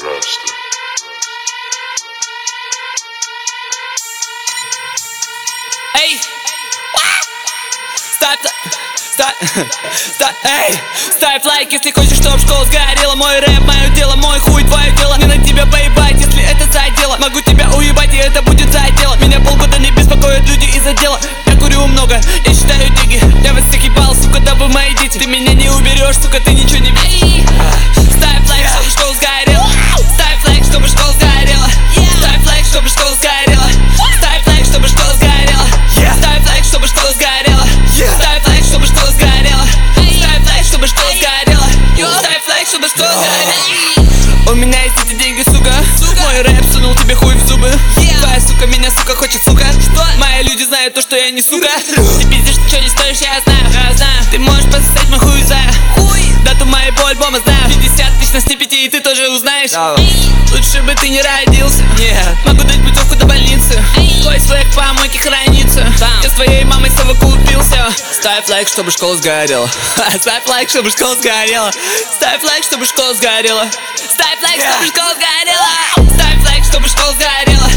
Эй! Ставь лайк, если хочешь, чтоб школа сгорела. Мой рэп, мое дело, мой хуй, твое дело. Не на тебя поебать, если это задело. Могу тебя уебать, и это будет задело. Меня полгода не беспокоят люди из-за дела. Я курю много, я считаю деньги. Я вас всех ебал, сука, да вы мои дети. Ты меня не уберешь, сука, ты ничего не видишь. Ставь лайк, чтобы школа сгорела. Ставь лайк, чтобы школа сгорела. Ставь лайк, чтобы школа сгорела. Ставь лайк, чтобы школа сгорела. Ставь лайк, чтобы школа сгорела. Ставь лайк, чтобы школа сгорела. Ставь лайк, чтобы школа сгорела. Ставь лайк, чтобы школа сгорела. У меня есть эти деньги, сука. Мой рэп сунул тебе хуй в зубы. Твоя сука меня, сука, хочет, сука. Мои люди знают то, что я не сука. Ты пиздишь, ты чё не стоишь, я знаю. Ты можешь пососать мой хуй за дату моего альбома знаю. 50 тысяч на снипете, и ты тоже узнаешь. Лучше бы ты не родился. Могу дать путевку до больницы. Твой слэк в помойке хранится. Я с твоей мамой совокупился. Ставь лайк, чтобы школа сгорела. Ставь лайк, чтобы школа сгорела. Ставь лайк, чтобы школа сгорела. Ставь лайк, чтобы школа сгорела. Ставь лайк, чтобы школа сгорела.